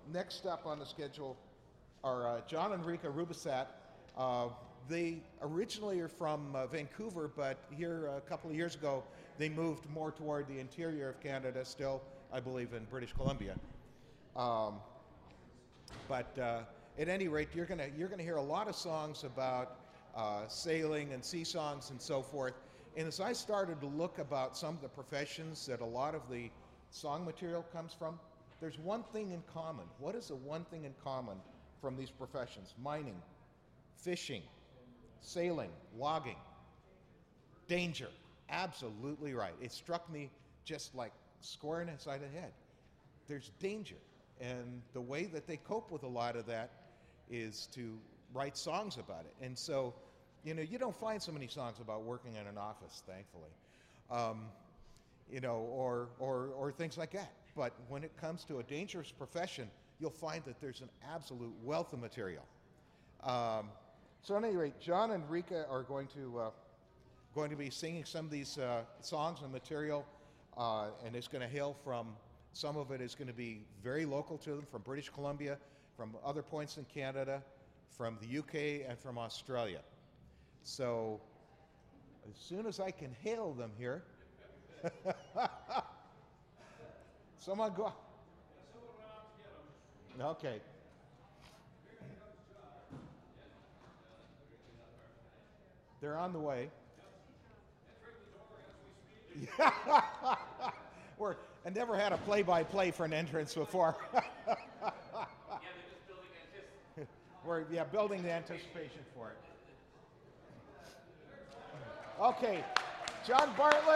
next up on the schedule are John and Rika Rubisat. They originally are from Vancouver, but here a couple of years ago, they moved more toward the interior of Canada, still, I believe, in British Columbia. But at any rate, you're gonna hear a lot of songs about sailing and sea songs and so forth. And as I started to look about some of the professions that a lot of the song material comes from, there's one thing in common. What is the one thing in common from these professions? Mining, fishing, sailing, logging, danger. Absolutely right. It struck me just like square inside the head. There's danger. And the way that they cope with a lot of that is to write songs about it. And so, you know, you don't find so many songs about working in an office, thankfully, you know, or things like that. But when it comes to a dangerous profession, you'll find that there's an absolute wealth of material. So at any rate, John and Rika are going to be singing some of these songs and material, and it's going to hail from, some of it is going to be very local to them, from British Columbia, from other points in Canada, from the UK, and from Australia. So as soon as I can hail them here, someone go. Okay. They're on the way. I never had a play-by-play for an entrance before. We're building the anticipation for it. Okay, John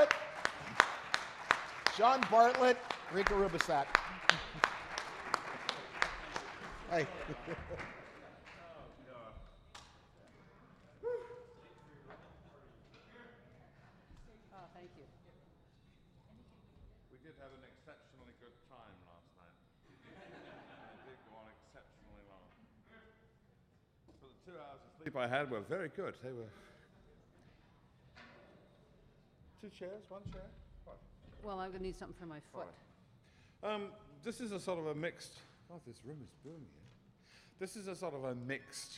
Bartlett, Rika Rubisat. Hey. Thank you. We did have an exceptionally good time last night. It did go on exceptionally long. For the 2 hours of sleep I had were very good. They were 2 chairs, 1 chair. What? Well, I'm going to need something for my foot. This is a sort of a mixed. God, this room is booming. This is a sort of a mixed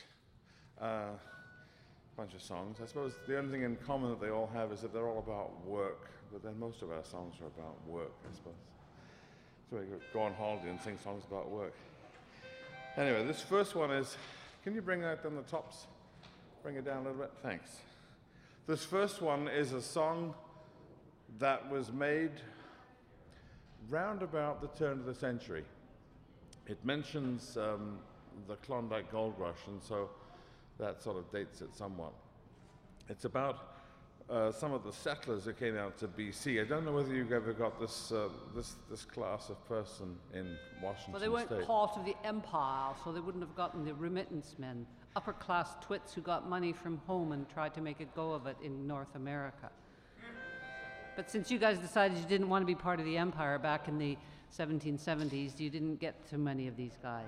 bunch of songs. I suppose the only thing in common that they all have is that they're all about work, but then most of our songs are about work, I suppose. So we go on holiday and sing songs about work. Anyway, this first one is, can you bring that down the tops? Bring it down a little bit? Thanks. This first one is a song that was made round about the turn of the century. It mentions the Klondike Gold Rush, and so that sort of dates it somewhat. It's about some of the settlers who came out to BC. I don't know whether you've ever got this class of person in Washington State. Well, they weren't part of the empire, so they wouldn't have gotten the remittance men, upper-class twits who got money from home and tried to make a go of it in North America. But since you guys decided you didn't want to be part of the empire back in the 1770s, you didn't get too many of these guys.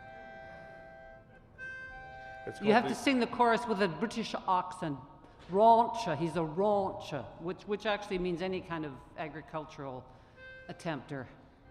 You have to sing the chorus with a British accent. Rancher, he's a rancher, which actually means any kind of agricultural attempter.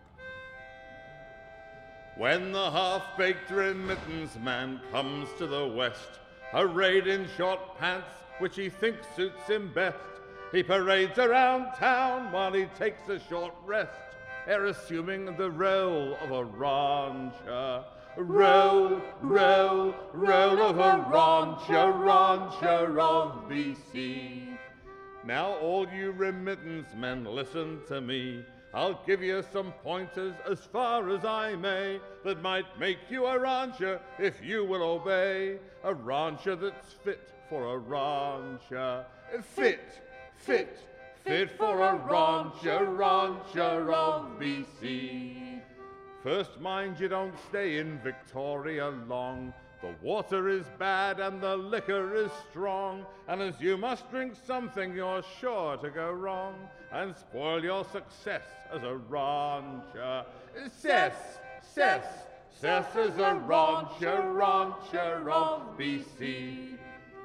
When the half-baked remittance man comes to the west, arrayed in short pants, which he thinks suits him best, he parades around town while he takes a short rest, ere assuming the role of a rancher. Roll, roll, roll of a rancher of BC. Now all you remittance men, listen to me. I'll give you some pointers as far as I may that might make you a rancher if you will obey. A rancher that's fit for a rancher. Fit for a rancher of BC. First, mind you don't stay in Victoria long. The water is bad and the liquor is strong, and as you must drink something, you're sure to go wrong and spoil your success as a rancher. Cess is a rancher of BC.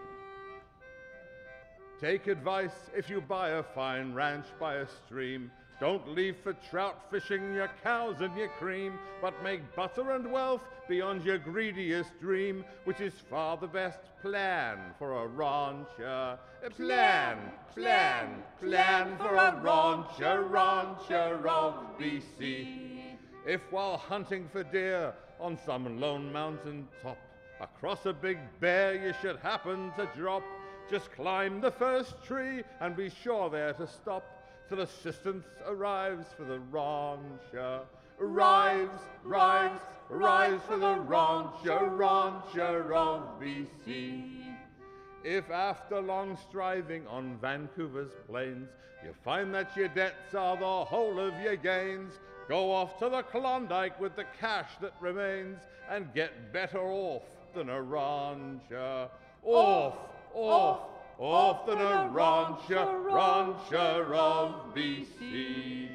Take advice if you buy a fine ranch by a stream. Don't leave for trout fishing your cows and your cream, but make butter and wealth beyond your greediest dream, which is far the best plan for a rancher. Plan for a rancher of BC. If while hunting for deer on some lone mountain top, across a big bear you should happen to drop, just climb the first tree and be sure there to stop till assistance arrives for the rancher. Arrives for the rancher of BC. If after long striving on Vancouver's plains, you find that your debts are the whole of your gains, go off to the Klondike with the cash that remains and get better off than a rancher. Off than a rancher of BC.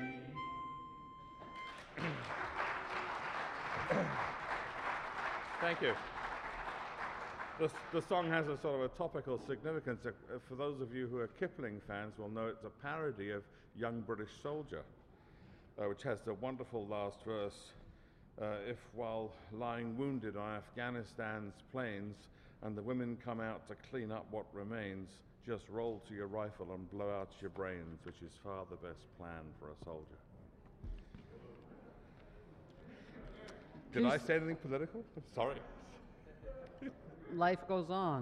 Thank you. The song has a sort of a topical significance. For those of you who are Kipling fans will know it's a parody of Young British Soldier, which has the wonderful last verse. If while lying wounded on Afghanistan's plains and the women come out to clean up what remains, just roll to your rifle and blow out your brains, which is far the best plan for a soldier. Did I say anything political? I'm sorry. Life goes on.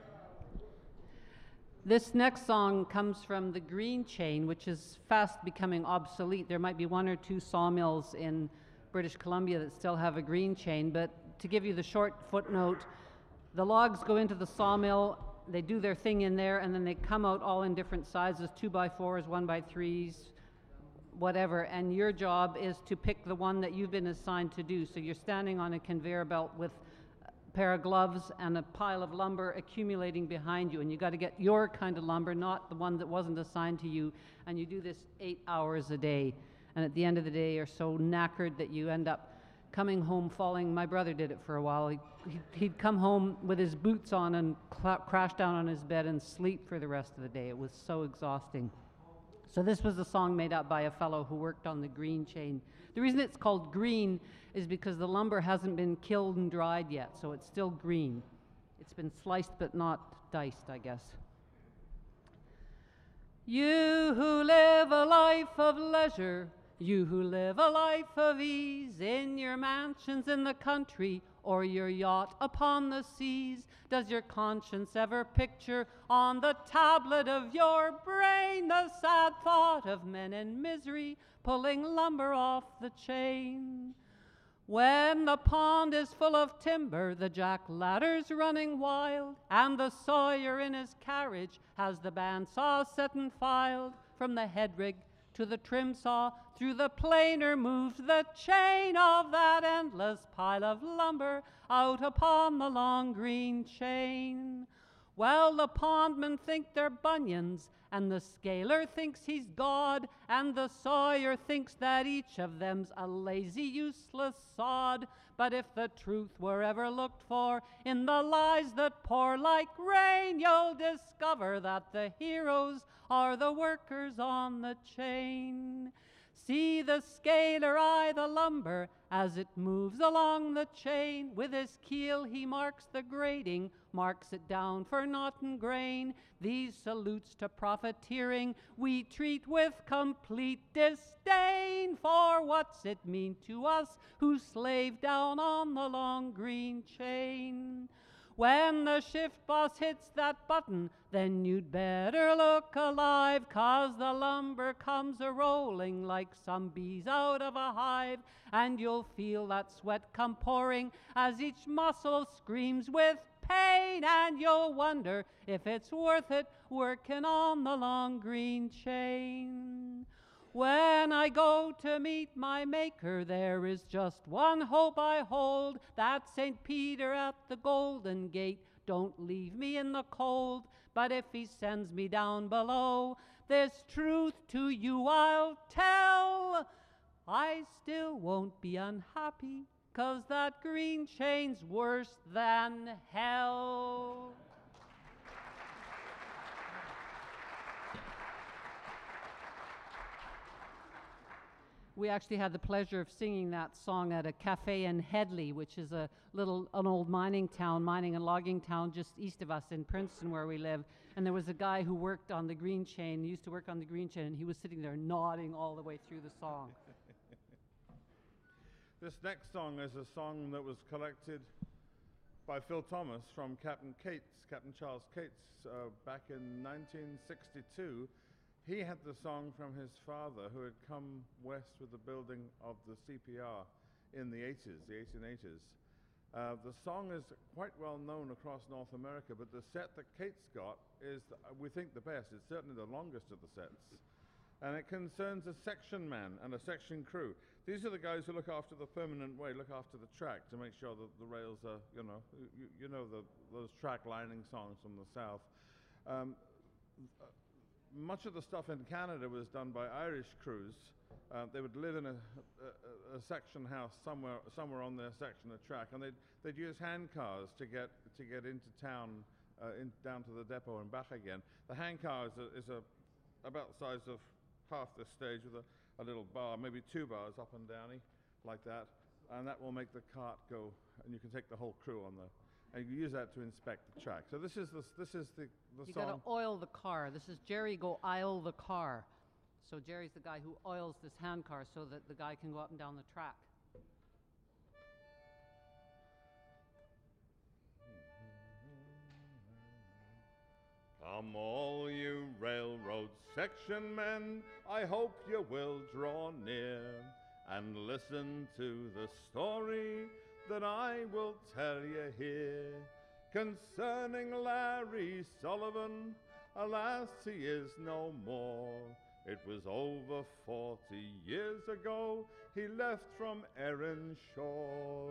This next song comes from the Green Chain, which is fast becoming obsolete. There might be one or two sawmills in British Columbia that still have a green chain, but to give you the short footnote, the logs go into the sawmill, they do their thing in there, and then they come out all in different sizes, 2x4s, 1x3s, whatever, and your job is to pick the one that you've been assigned to do. So you're standing on a conveyor belt with a pair of gloves and a pile of lumber accumulating behind you, and you got to get your kind of lumber, not the one that wasn't assigned to you, and you do this 8 hours a day, and at the end of the day you're so knackered that you end up coming home falling. My brother did it for a while. He'd come home with his boots on and crash down on his bed and sleep for the rest of the day. It was so exhausting. So this was a song made up by a fellow who worked on the Green Chain. The reason it's called green is because the lumber hasn't been killed and dried yet, so it's still green. It's been sliced but not diced, I guess. You who live a life of leisure, you who live a life of ease, in your mansions in the country or your yacht upon the seas, does your conscience ever picture on the tablet of your brain the sad thought of men in misery pulling lumber off the chain? When the pond is full of timber, the jack ladder's running wild, and the sawyer in his carriage has the bandsaw set and filed, from the head rig to the trim saw, through the planer moves the chain of that endless pile of lumber out upon the long green chain. Well, the pondmen think they're bunions, and the scaler thinks he's God, and the sawyer thinks that each of them's a lazy, useless sod. But if the truth were ever looked for in the lies that pour like rain, you'll discover that the heroes are the workers on the chain. See the scaler eye the lumber as it moves along the chain. With his keel he marks the grading, marks it down for knot and grain. These salutes to profiteering we treat with complete disdain. For what's it mean to us who slave down on the long green chain? When the shift boss hits that button, then you'd better look alive, 'cause the lumber comes a-rolling like some bees out of a hive, and you'll feel that sweat come pouring as each muscle screams with pain, and you'll wonder if it's worth it working on the long green chain. When I go to meet my Maker, there is just one hope I hold, that's St. Peter at the Golden Gate. Don't leave me in the cold, but if he sends me down below, this truth to you I'll tell. I still won't be unhappy, 'cause that green chain's worse than hell. We actually had the pleasure of singing that song at a cafe in Headley, which is an old mining and logging town just east of us in Princeton where we live. And there was a guy who worked on the green chain, used to work on the green chain, and he was sitting there nodding all the way through the song. This next song is a song that was collected by Phil Thomas from Captain Charles Cates, back in 1962. He had the song from his father, who had come west with the building of the CPR in the 1880s. The song is quite well known across North America, but the set that Cates got is, we think, the best. It's certainly the longest of the sets. And it concerns a section man and a section crew. These are the guys who look after the permanent way, look after the track to make sure that the rails are, those track lining songs from the South. Much of the stuff in Canada was done by Irish crews. They would live in a section house somewhere on their section of track, and they'd use hand cars to get into town, down to the depot and back again. The hand car is about the size of half this stage with a little bar, maybe 2 bars up and downy, like that, and that will make the cart go, and you can take the whole crew on the, and you use that to inspect the track. So this is the You song. got to oil the car. This is Jerry go aisle the car. So Jerry's the guy who oils this hand car so that the guy can go up and down the track. Come all you railroad section men, I hope you will draw near and listen to the story that I will tell you here concerning Larry Sullivan. Alas, he is no more. It was over 40 years ago he left from Erin-Shaw.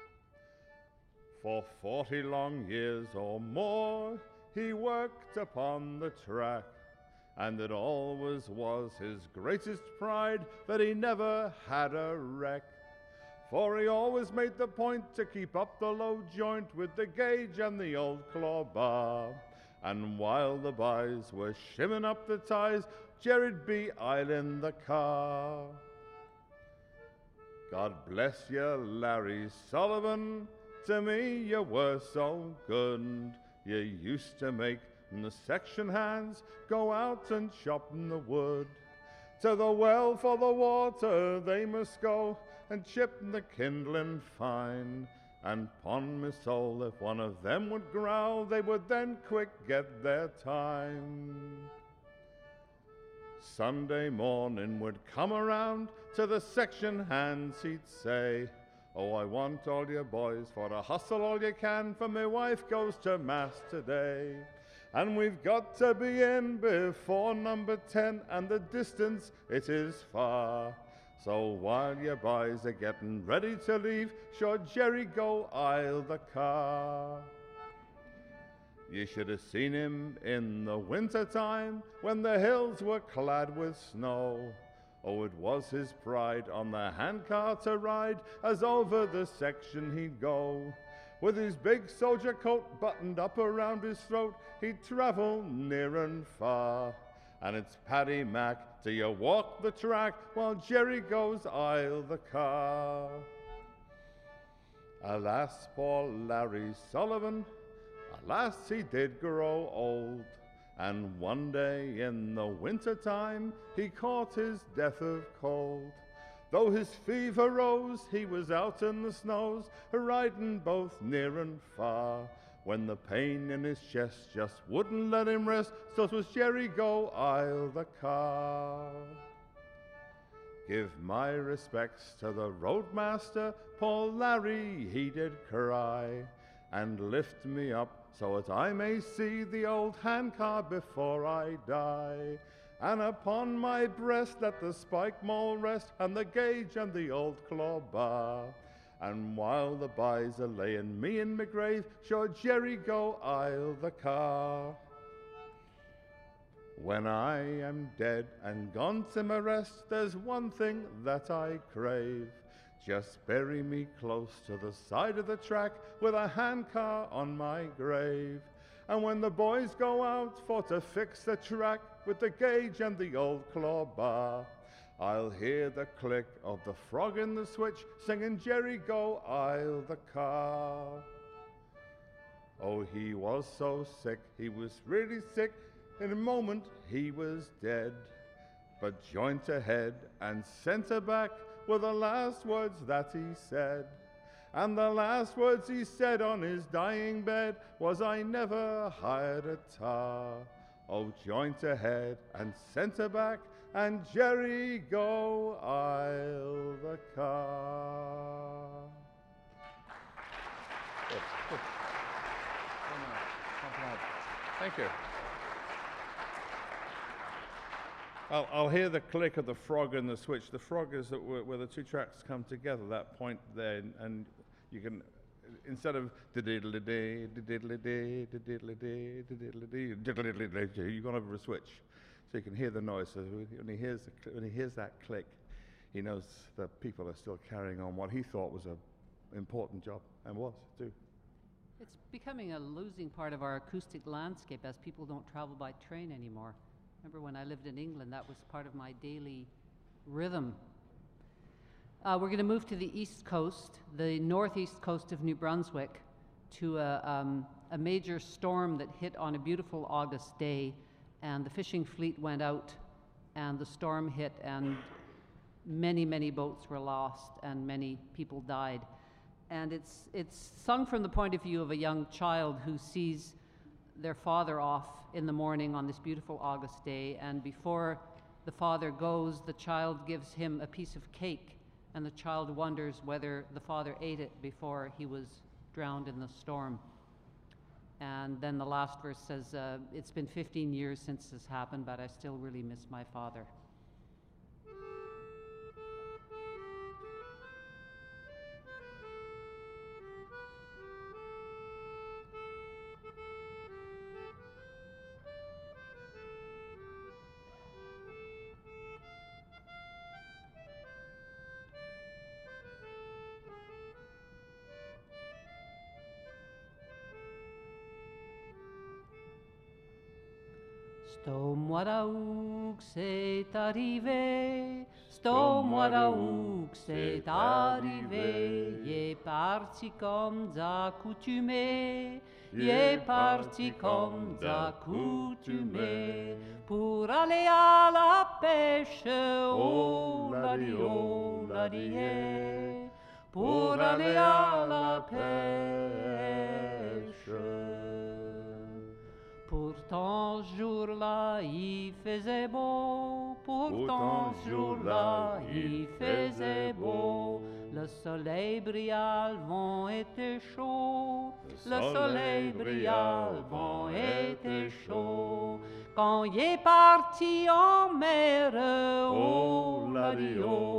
For 40 long years or more he worked upon the track, and it always was his greatest pride that he never had a wreck. For he always made the point to keep up the low joint with the gauge and the old claw bar. And while the boys were shimming up the ties, Jerry'd be idling the car. God bless you, Larry Sullivan, to me you were so good. You used to make the section hands go out and chop the wood. To the well for the water they must go and chip the kindling fine. And pon me soul, if one of them would growl, they would then quick get their time. Sunday morning would come around, to the section hands he'd say, oh, I want all you boys for to hustle all you can, for my wife goes to mass today. And we've got to be in before number 10, and the distance it is far. So while you boys are getting ready to leave, sure Jerry go aisle the car. You should have seen him in the winter time when the hills were clad with snow. Oh, it was his pride on the handcar to ride, as over the section he'd go. With his big soldier coat buttoned up around his throat, he'd travel near and far. And it's Paddy Mac till you walk the track while Jerry goes aisle the car. Alas, poor Larry Sullivan, alas, he did grow old. And one day in the winter time he caught his death of cold. Though his fever rose, he was out in the snows, riding both near and far, when the pain in his chest just wouldn't let him rest, so 'twas Jerry go aisle the car. Give my respects to the roadmaster, poor Larry he did cry, and lift me up so that I may see the old handcar before I die. And upon my breast let the spike maul rest, and the gauge and the old claw bar. And while the boys are laying me in my grave, sure Jerry go aisle the car. When I am dead and gone to my rest, there's one thing that I crave. Just bury me close to the side of the track with a handcar on my grave. And when the boys go out for to fix the track with the gauge and the old claw bar, I'll hear the click of the frog in the switch, singing Jerry go I'll the car. Oh, he was so sick, he was really sick, in a moment he was dead. But joint ahead and centre back were the last words that he said. And the last words he said on his dying bed was, I never hired a tar. Oh, joint ahead and centre back, and Jerry go I'll the car. Good. Thank you. I'll hear the click of the frog and the switch. The frog is where the two tracks come together, that point there, and you can, instead of diddly-day, diddly-day, diddly-day, diddly-day, diddly-day, you've gone over a switch. So you can hear the noise. So when he hears that click, he knows that people are still carrying on what he thought was an important job, and was, too. It's becoming a losing part of our acoustic landscape as people don't travel by train anymore. Remember when I lived in England, that was part of my daily rhythm. We're going to move to the east coast, the northeast coast of New Brunswick, to a major storm that hit on a beautiful August day, and the fishing fleet went out, and the storm hit, and many, many boats were lost, and many people died. And it's sung from the point of view of a young child who sees their father off in the morning on this beautiful August day, and before the father goes, the child gives him a piece of cake, and the child wonders whether the father ate it before he was drowned in the storm. And then the last verse says, it's been 15 years since this happened, but I still really miss my father. Stomwadaouk, c'est arrivé, Stomwadaouk, c'est arrivé, il est parti comme d'accoutumé, il est parti comme d'accoutumé, pour aller à la pêche, oh ladi, pour aller à la pêche. Pourtant ce jour-là il faisait beau, pourtant ce jour-là il faisait beau, le soleil brillait, le vent était chaud, le soleil brillait, le vent était chaud, quand il est parti en mer, oh ladi,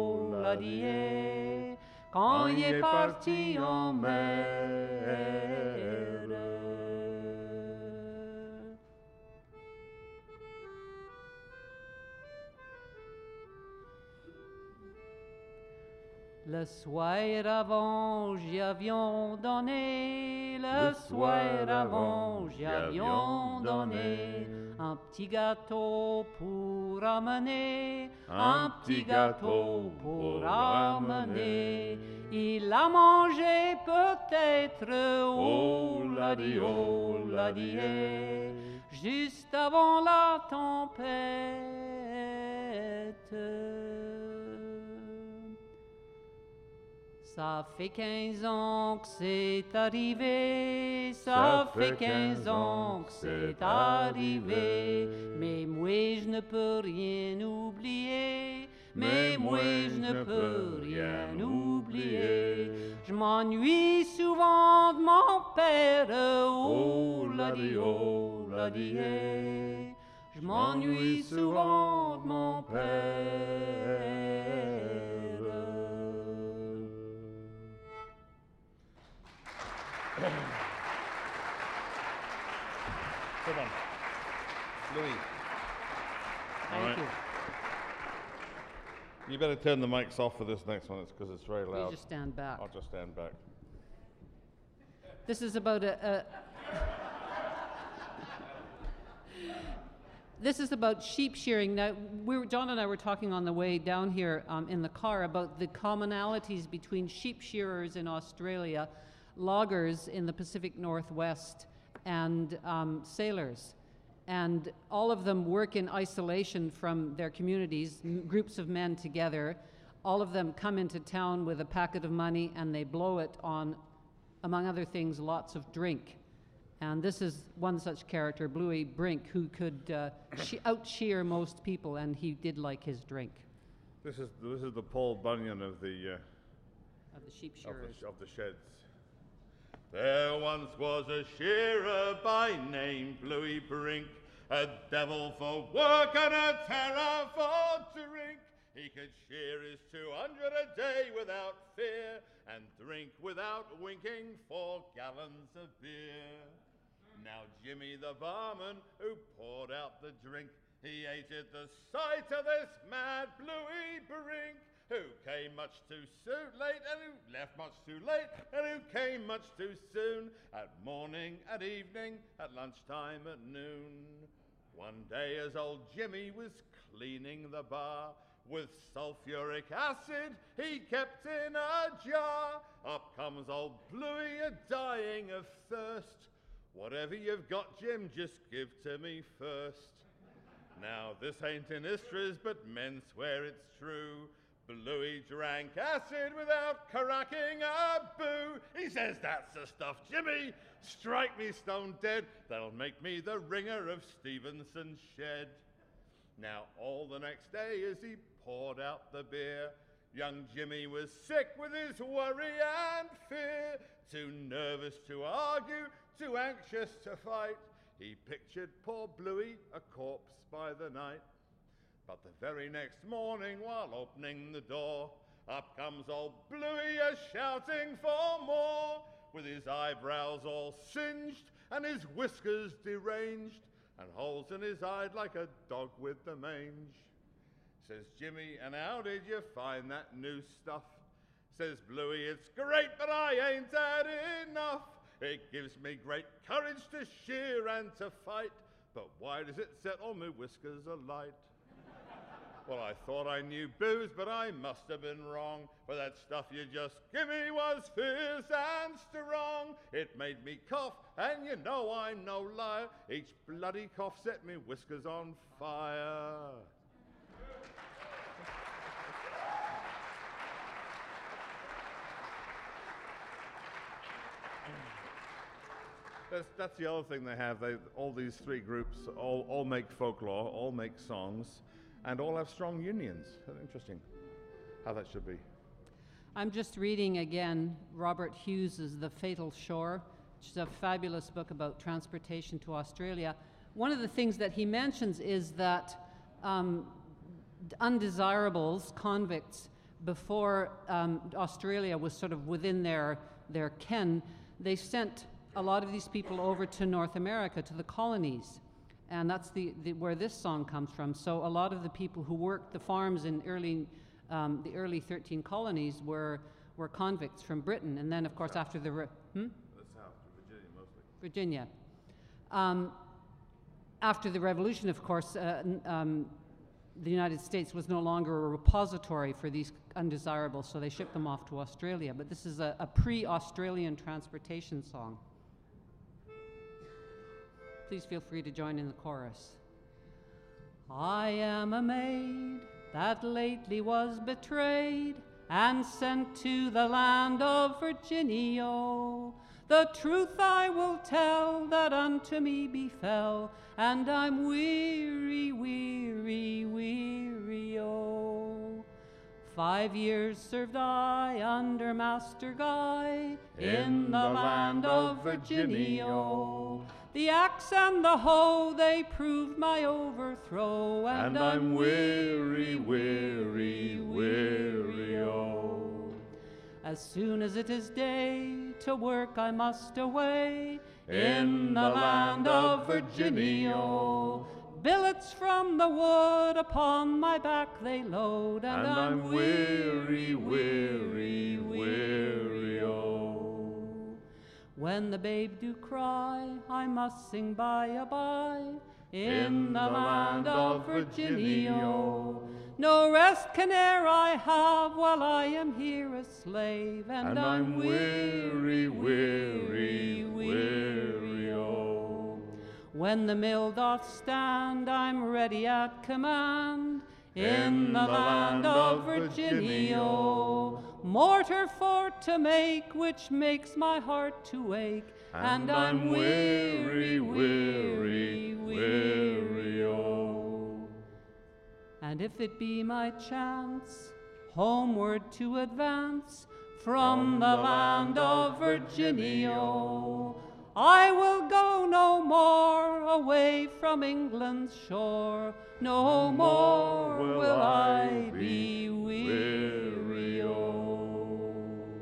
quand il est parti en mer. Le soir avant, j'y avions donné, le soir avant, j'y avions donné un petit gâteau pour amener, un petit gâteau pour amener. Il a mangé peut-être, oh ladi, juste avant la tempête. Ça fait 15 ans que c'est arrivé, ça fait 15 ans que c'est arrivé, mais moi je ne peux rien oublier, mais moi je ne peux rien oublier. Je m'ennuie souvent de mon père, oh ladi, je m'ennuie souvent de mon père. Come on. Louis. Thank you. You better turn the mics off for this next one, because it's very loud. You just stand back. I'll just stand back. This is about This is about sheep shearing. Now, John and I were talking on the way down here in the car about the commonalities between sheep shearers in Australia, loggers in the Pacific Northwest, and sailors. And all of them work in isolation from their communities, groups of men together. All of them come into town with a packet of money and they blow it on, among other things, lots of drink. And this is one such character, Bluey Brink, who could out-shear most people, and he did like his drink. This is the Paul Bunyan of the Sheep shearers. of the sheds. There once was a shearer by name Bluey Brink, a devil for work and a terror for drink. He could shear his 200 a day without fear, and drink without winking 4 gallons of beer. Now Jimmy the barman, who poured out the drink, he hated the sight of this mad Bluey Brink, who came much too soon, late, and who left much too late, and who came much too soon, at morning, at evening, at lunchtime, at noon. One day as old Jimmy was cleaning the bar, with sulfuric acid he kept in a jar, up comes old Bluey a-dying of thirst. Whatever you've got, Jim, just give to me first. Now, this ain't in histories, but men swear it's true. Bluey drank acid without cracking a boo. He says, that's the stuff, Jimmy. Strike me stone dead. That'll make me the ringer of Stevenson's shed. Now, all the next day as he poured out the beer, young Jimmy was sick with his worry and fear. Too nervous to argue, too anxious to fight. He pictured poor Bluey a corpse by the night. But the very next morning, while opening the door, up comes old Bluey a-shouting for more, with his eyebrows all singed and his whiskers deranged, and holes in his eye like a dog with the mange. Says Jimmy, and how did you find that new stuff? Says Bluey, it's great, but I ain't had enough. It gives me great courage to shear and to fight, but why does it set all my whiskers alight? Well, I thought I knew booze, but I must have been wrong, for that stuff you just give me was fierce and strong. It made me cough, and you know I'm no liar. Each bloody cough set me whiskers on fire. That's the other thing they have. All these 3 groups all make folklore, all make songs, and all have strong unions. Interesting how that should be. I'm just reading again Robert Hughes's The Fatal Shore, which is a fabulous book about transportation to Australia. One of the things that he mentions is that undesirables, convicts, before Australia was sort of within their ken, they sent a lot of these people over to North America, to the colonies. And that's where this song comes from. So a lot of the people who worked the farms in the early 13 colonies were convicts from Britain. And then, of course, after the The South, Virginia mostly. Virginia. After the Revolution, of course, the United States was no longer a repository for these undesirables, so they shipped them off to Australia. But this is a pre-Australian transportation song. Please feel free to join in the chorus. I am a maid that lately was betrayed and sent to the land of Virginia. The truth I will tell that unto me befell, and I'm weary, weary, weary, oh. 5 years served I under Master Guy in the land of Virginia. The axe and the hoe, they proved my overthrow, and I'm weary, weary, weary, oh. As soon as it is day, to work I must away in the land of Virginia. Billets from the wood upon my back they load, and I'm weary, weary, weary, oh. When the babe do cry, I must sing by-a-bye in the land of Virginia. No rest can e'er I have while I am here a slave, and I'm weary, weary, weary, oh. When the mill doth stand, I'm ready at command, in the land of Virginia. Mortar for to make, which makes my heart to ache, and I'm weary, weary, weary, oh. And if it be my chance homeward to advance from the land of Virginia, I will go no more away from England's shore, no more will I be weary, oh.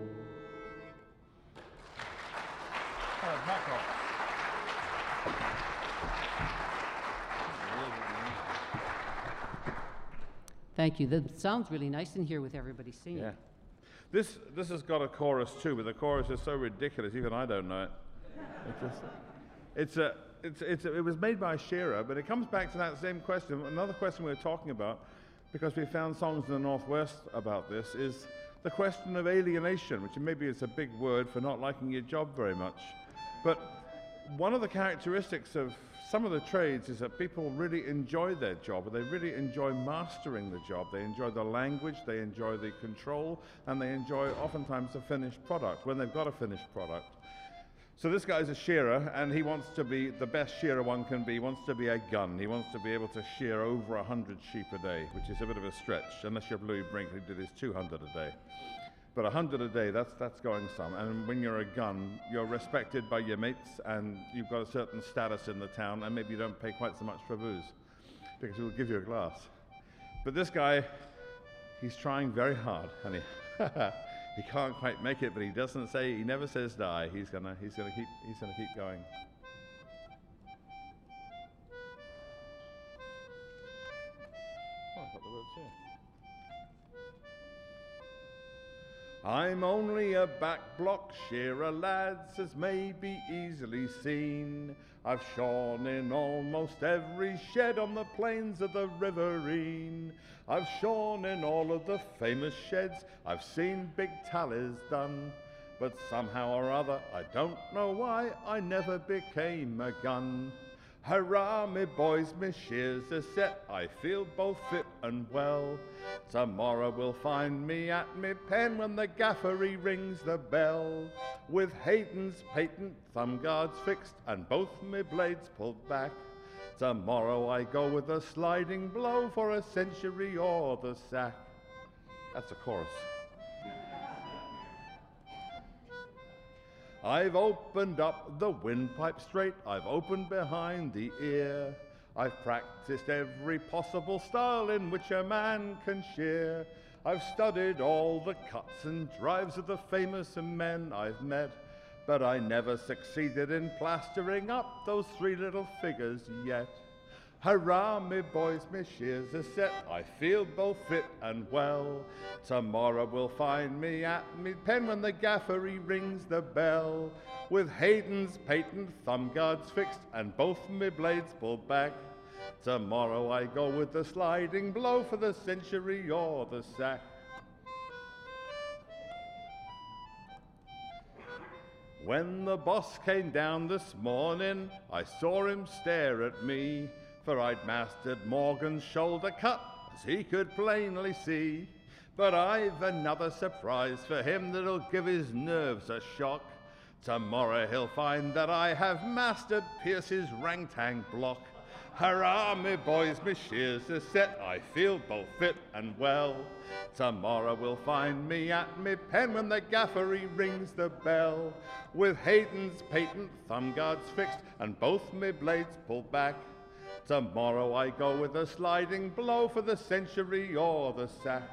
Thank you. That sounds really nice in here with everybody singing. Yeah. This has got a chorus too, but the chorus is so ridiculous, even I don't know it. It was made by Shearer, but it comes back to that same question. Another question we were talking about, because we found songs in the Northwest about this, is the question of alienation, which maybe is a big word for not liking your job very much. But one of the characteristics of some of the trades is that people really enjoy their job, they really enjoy mastering the job. They enjoy the language, they enjoy the control, and they enjoy oftentimes the finished product, when they've got a finished product. So this guy's a shearer, and he wants to be the best shearer one can be. He wants to be a gun. He wants to be able to shear over 100 sheep a day, which is a bit of a stretch, unless you're Louis Brink, who did his 200 a day. But 100 a day, that's going some. And when you're a gun, you're respected by your mates, and you've got a certain status in the town, and maybe you don't pay quite so much for booze, because we'll give you a glass. But this guy, he's trying very hard, and he can't quite make it, but he never says die. He's gonna keep going. Oh, I've got the words here. I'm only a back block shearer, lads, as may be easily seen. I've shorn in almost every shed on the plains of the Riverine. I've shorn in all of the famous sheds, I've seen big tallies done. But somehow or other, I don't know why, I never became a gun. Hurrah, me boys, me shears are set, I feel both fit and well. Tomorrow will find me at me pen when the gaffery rings the bell. With Hayden's patent thumb guards fixed and both me blades pulled back. Tomorrow I go with a sliding blow for a century or the sack. That's a chorus. I've opened up the windpipe straight, I've opened behind the ear. I've practiced every possible style in which a man can shear. I've studied all the cuts and drives of the famous men I've met, but I never succeeded in plastering up those three little figures yet. Hurrah, me boys, me shears are set, I feel both fit and well. Tomorrow will find me at me pen when the gaffery rings the bell. With Hayden's patent thumb guards fixed and both me blades pulled back. Tomorrow I go with the sliding blow for the century or the sack. When the boss came down this morning, I saw him stare at me, for I'd mastered Morgan's shoulder cut, as he could plainly see. But I've another surprise for him that'll give his nerves a shock. Tomorrow he'll find that I have mastered Pierce's rangtang block. Hurrah, me boys, me shears are set, I feel both fit and well. Tomorrow will find me at me pen when the gaffery rings the bell. With Hayden's patent thumb guards fixed and both me blades pulled back. Tomorrow I go with a sliding blow for the century or the sack.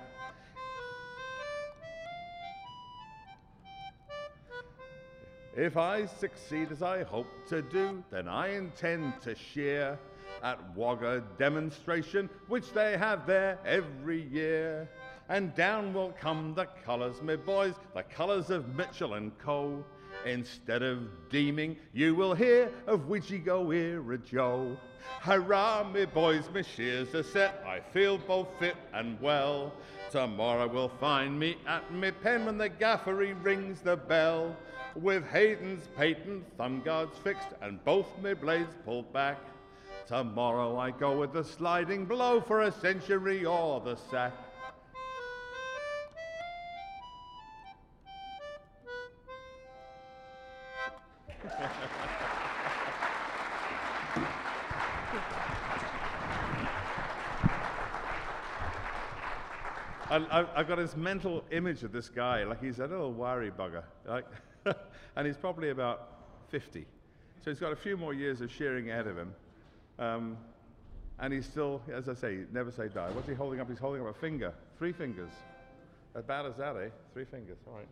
If I succeed as I hope to do, then I intend to shear at Wagga demonstration, which they have there every year. And down will come the colours, me boys, the colours of Mitchell and Co. Instead of deeming, you will hear of Widgy-Go-Era Joe. Hurrah, me boys, me shears are set, I feel both fit and well. Tomorrow will find me at me pen when the gaffery rings the bell. With Hayden's patent thumb guards fixed and both me blades pulled back. Tomorrow I go with the sliding blow for a century or the sack. I got this mental image of this guy, like he's a little wiry bugger, like, and he's probably about 50. So he's got a few more years of shearing ahead of him. And he's still, as I say, never say die. What's he holding up? He's holding up a finger, 3 fingers. As bad as that, eh? 3 fingers, all right.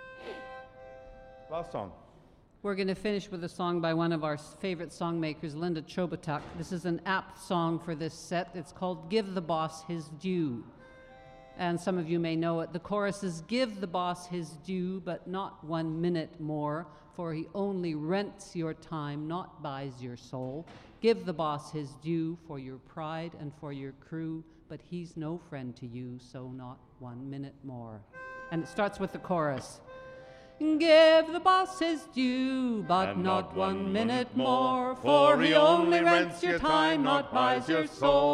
Last song. We're going to finish with a song by one of our favorite songmakers, Linda Chobatuk. This is an apt song for this set. It's called Give the Boss His Due. And some of you may know it. The chorus is, give the boss his due, but not 1 minute more, for he only rents your time, not buys your soul. Give the boss his due for your pride and for your crew, but he's no friend to you, so not 1 minute more. And it starts with the chorus. Give the boss his due, but And not 1 minute more, for he only rents your time, not buys your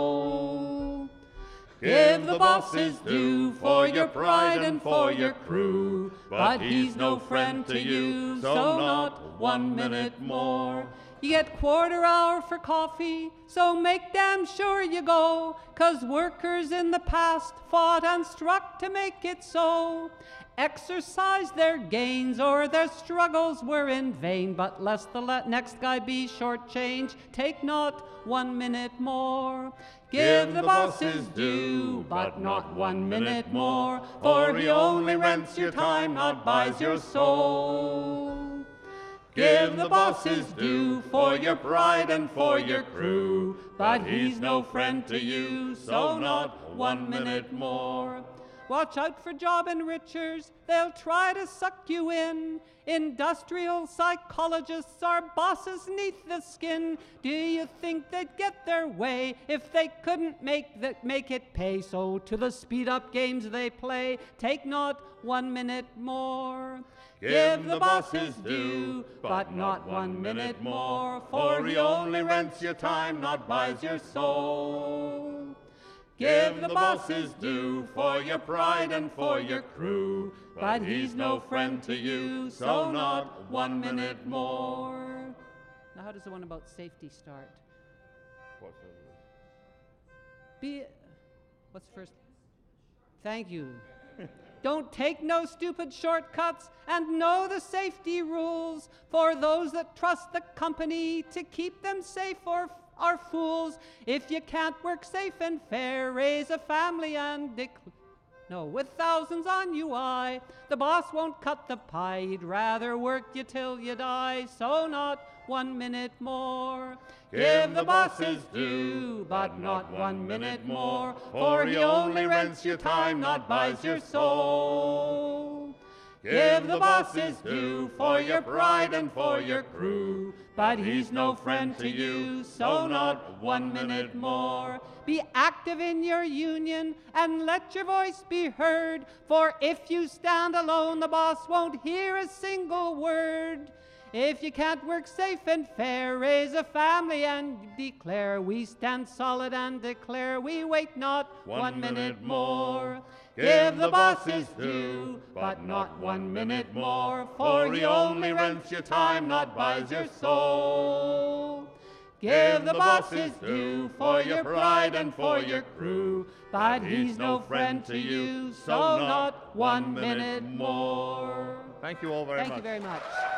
soul. Give the boss his due for your pride and for your crew, but he's no friend to you, so not 1 minute more. You get quarter hour for coffee, so make damn sure you go, 'cause workers in the past fought and struck to make it so. Exercise their gains or their struggles were in vain, but lest the next guy be shortchanged, take not 1 minute more. Give the boss his due, but not 1 minute more, for he only rents your time, not buys your soul. Give the boss his due for your pride and for your crew, but he's no friend to you, so not 1 minute more. Watch out for job enrichers, they'll try to suck you in. Industrial psychologists are bosses neath the skin. Do you think they'd get their way if they couldn't make it pay? So to the speed-up games they play, take not 1 minute more. Give the boss his due, but not 1 minute more, for he only rents your time, not buys your soul. Give the boss his due for your pride and for your crew, but he's no friend to you, so not 1 minute more. Now, how does the one about safety start? What's first? Thank you. Don't take no stupid shortcuts and know the safety rules, for those that trust the company to keep them safe are fools. If you can't work safe and fair, raise a family and with thousands on UI, the boss won't cut the pie. He'd rather work you till you die, so not 1 minute more. Give the boss his due, but not 1 minute more, for he only rents your time, not buys your soul. Give the boss his due for your pride and for your crew, but he's no friend to you, so not 1 minute more. Be active in your union and let your voice be heard, for if you stand alone, the boss won't hear a single word. If you can't work safe and fair, raise a family and declare, we stand solid and declare, we wait not 1 minute more. Give the boss his due, but not 1 minute more, for he only rents your time, not buys your soul. Give the boss his due for your pride and for your crew, but he's no friend to you, so not 1 minute more. Thank you all very much. Thank you very much.